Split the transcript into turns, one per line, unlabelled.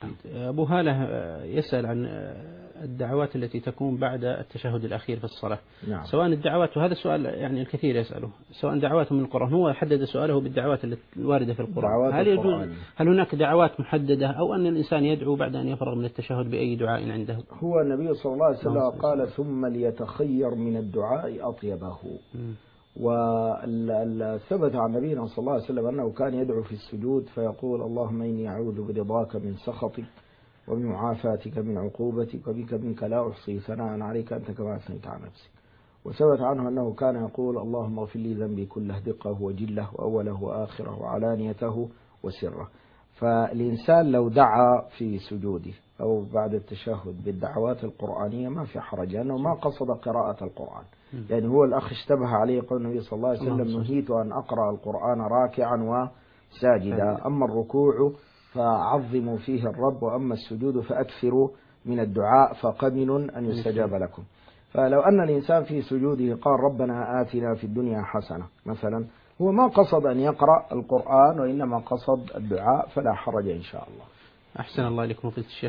أبو هالة يسأل عن الدعوات التي تكون بعد التشهد الأخير في الصلاة.
نعم.
سواء الدعوات، وهذا السؤال يعني الكثير يسأله، سواء دعوات من القرآن، هو حدد سؤاله بالدعوات الواردة في القرآن، هل يجوز، هل هناك دعوات محددة أو أن الإنسان يدعو بعد أن يفرغ من التشهد بأي دعاء عنده؟
هو النبي صلى الله عليه وسلم قال ثم ليتخير من الدعاء أطيبه. وثبت عن نبينا صلى الله عليه وسلم أنه كان يدعو في السجود فيقول اللهم إني أعوذ برضاك من سخطك وبمعافاتك من عقوبتك وبك منك لا أحصي ثناء عليك أنت كما أثنيت على نفسك. وثبت عنه أنه كان يقول اللهم اغفر لي ذنبي كله دقه وجله وأوله وآخره وعلانيته وسره. فالإنسان لو دعا في سجوده أو بعد التشهد بالدعوات القرآنية ما في حرج، لأنه ما قصد قراءة القرآن. يعني هو الأخ اشتبه عليه قول النبي صلى الله عليه وسلم نهيت أن أقرأ القرآن راكعا وساجدا، أما الركوع فعظموا فيه الرب وأما السجود فأكثروا من الدعاء فقمن أن يستجاب لكم. فلو أن الإنسان في سجوده قال ربنا آتنا في الدنيا حسنة مثلا، هو ما قصد أن يقرأ القرآن وإنما قصد الدعاء، فلا حرج إن شاء الله.
أحسن الله إليكم فضيلة الشيخ.